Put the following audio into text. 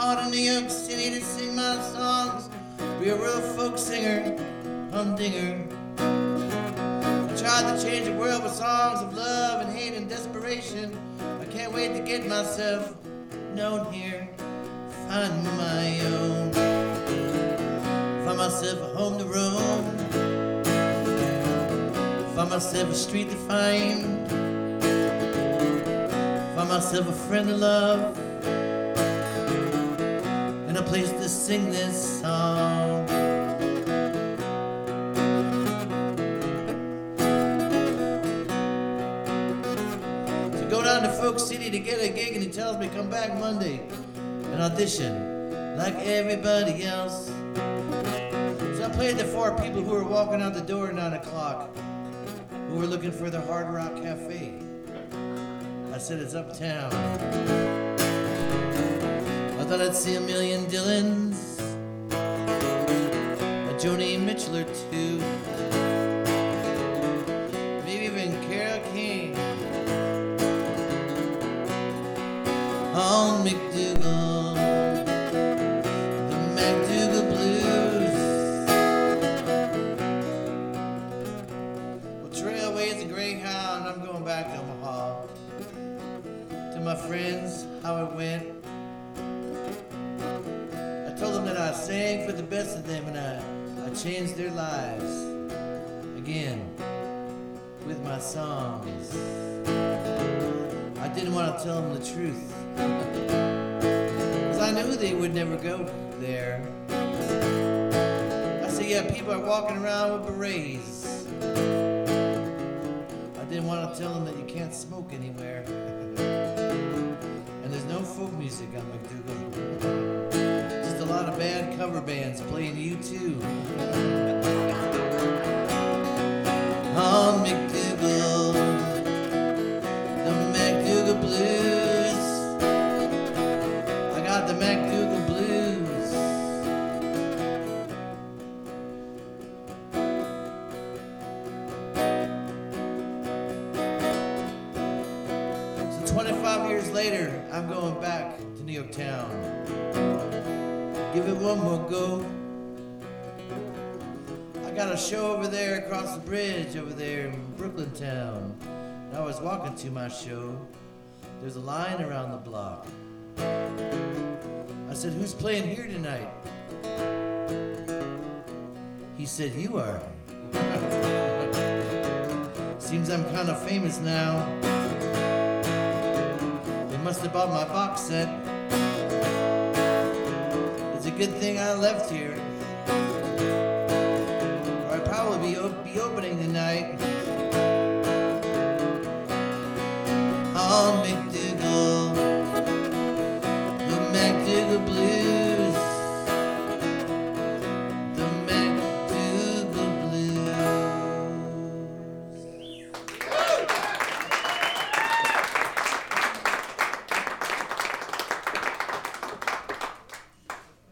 out in New York City to sing my songs. Be a real folk singer, humdinger. I tried to change the world with songs of love and hate and desperation. I can't wait to get myself known here, find my own, find myself a home to roam, find myself a street to find, find myself a friend to love, and a place to sing this song. So go down to Folk City to get a gig, and he tells me come back Monday and audition like everybody else. So I played the 4 people who were walking out the door at 9 o'clock, who were looking for the Hard Rock Cafe. I said it's uptown. I thought I'd see a million Dylans, a Joni Mitchell or 2, maybe even Carole King. On McDougal, the McDougal Blues. Well, Trailways and Greyhound, I'm going back to Omaha. To my friends, how it went. I told them that I sang for the best of them, and I changed their lives again with my songs. I didn't want to tell them the truth, because I knew they would never go there. I said, yeah, people are walking around with berets. I didn't want to tell them that you can't smoke anywhere. And there's no folk music on McDougal. Just a lot of bad cover bands playing U2. On McDougal, the McDougal Blues. I got the McDougal Blues. So 25 years later, I'm going back to New York town. Give it one more go. I got a show over there across the bridge over there in Brooklyn town. And I was walking to my show. There's a line around the block. I said, who's playing here tonight? He said, you are. Seems I'm kind of famous now. They must have bought my box set. It's a good thing I left here, or I'd probably be opening tonight